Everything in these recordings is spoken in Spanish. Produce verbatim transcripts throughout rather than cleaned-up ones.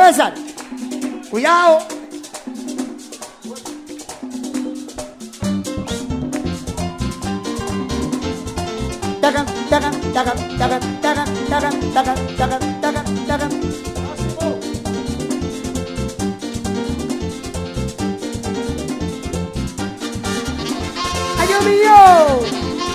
César, cuidado. Tacan, tacan, tacan, tacan, tacan, tacan, tacan, tacan, tacan, tacan. ¡Ay, Dios mío!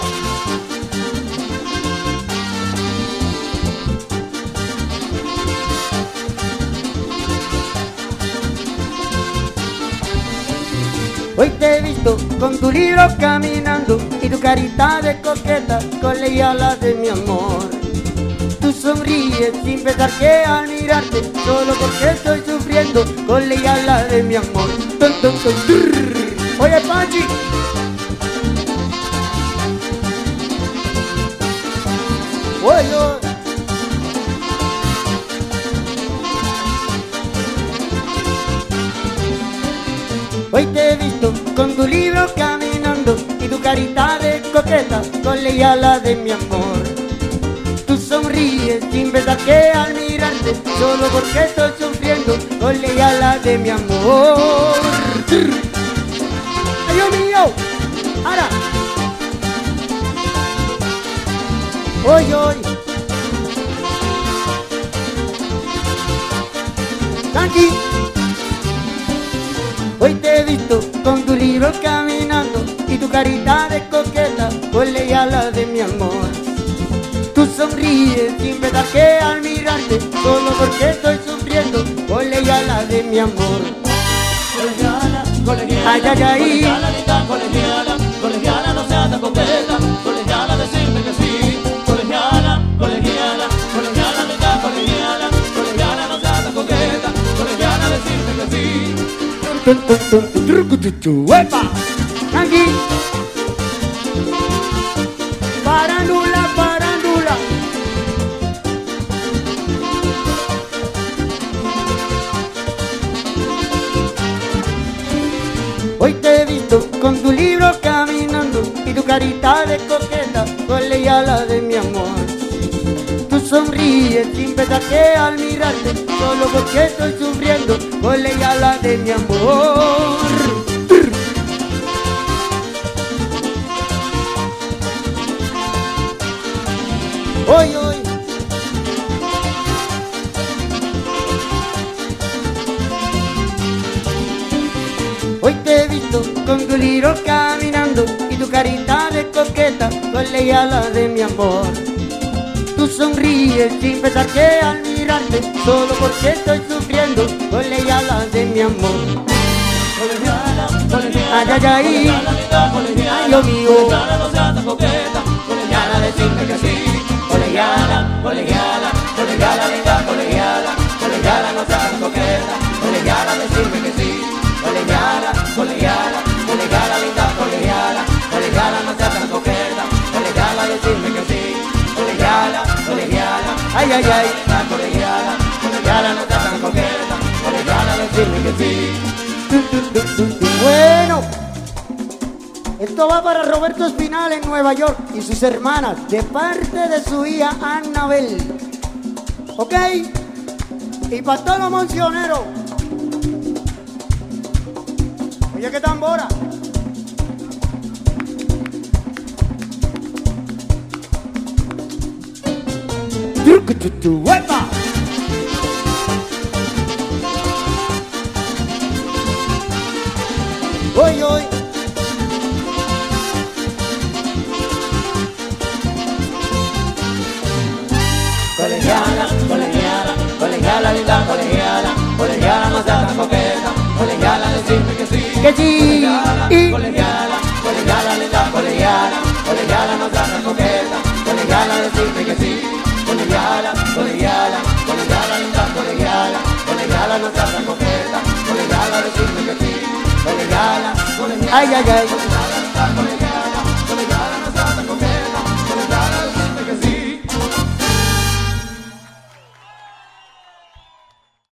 Hoy te he visto con tu libro caminando y tu carita de coqueta colegiala de mi amor. Tú sonríes sin pensar que al mirarte solo porque estoy sufriendo colegiala de mi amor. Tum, tum, tum, trrr. Oye, Panchi. Oye, oye. Hoy te he visto con tu libro caminando y tu carita de coqueta colegiala de mi amor. Tú sonríes sin pensar que al mirarte solo porque estoy sufriendo colegiala de mi amor. ¡Ay, Dios mío! ¡Ahora! ¡Oy, oy! ¡Tranqui! Hoy te he visto con tu libro caminando y tu carita de coqueta colegiala de mi amor. Tú sonríes sin pensar que al mirarte solo porque estoy sufriendo colegiala de mi amor. Colegiala, colegiala, ay, ay, ay. colegiala, linda, colegiala, colegiala, no seas tan coqueta, colegiala, decirme que sí. Colegiala, colegiala, colegiala, linda, colegiala, colegiala, no seas tan coqueta, colegiala, decirme que sí. ¡Epa! ¡Aquí! ¡Parandula, parandula! Hoy te he visto con tu libro caminando y tu carita de coqueta colegiala de mi amor. Tú sonríes sin pensar que al mirarte solo porque estoy sufriendo colegiala de mi amor. Hoy, hoy. Hoy te he visto con tu libro caminando y tu carita de coqueta colegiala de mi amor. Tú sonríes sin pensar que al mirarte solo porque estoy sufriendo colegiala de mi amor. Colegiala, colegiala, ay, ay, ay. colegiala, linda, colegiala, ay, Dios mío. colegiala, no seas tan coqueta, colegiala, decirme que sí. Colegiala, colegiala, colegiala, linda, colegiala, colegiala, no seas tan coqueta, colegiala, decirme que sí. Colegiala, colegiala, colegiala, linda, colegiala, colegiala, no seas tan coqueta, colegiala, decirme que sí. Colegiala, colegiala, Ay, ay, ay. linda, colegiala, colegiala, no seas tan coqueta, colegiala, decirme que sí. Bueno, esto va para Roberto Espinal en Nueva York y sus hermanas, de parte de su hija Annabel. ¿Ok? Y para todos los moncioneros. Oye, qué tambora. ¡Huepa! Hoy, hoy. Colegiala, colegiala, colegiala, linda, colegiala, colegiala, no seas tan coqueta, colegiala, decirme que sí. Que sí. Colegiala, Y- colegiala, colegiala, linda, colegiala, colegiala, no seas tan coqueta, colegiala, decirme que sí. Colegiala, colegiala, colegiala, linda, colegiala, colegiala, no seas tan coqueta, colegiala, decirme que sí. Colegiala, colegiala, Ay, ay, ay. colegiala, linda, colegiala.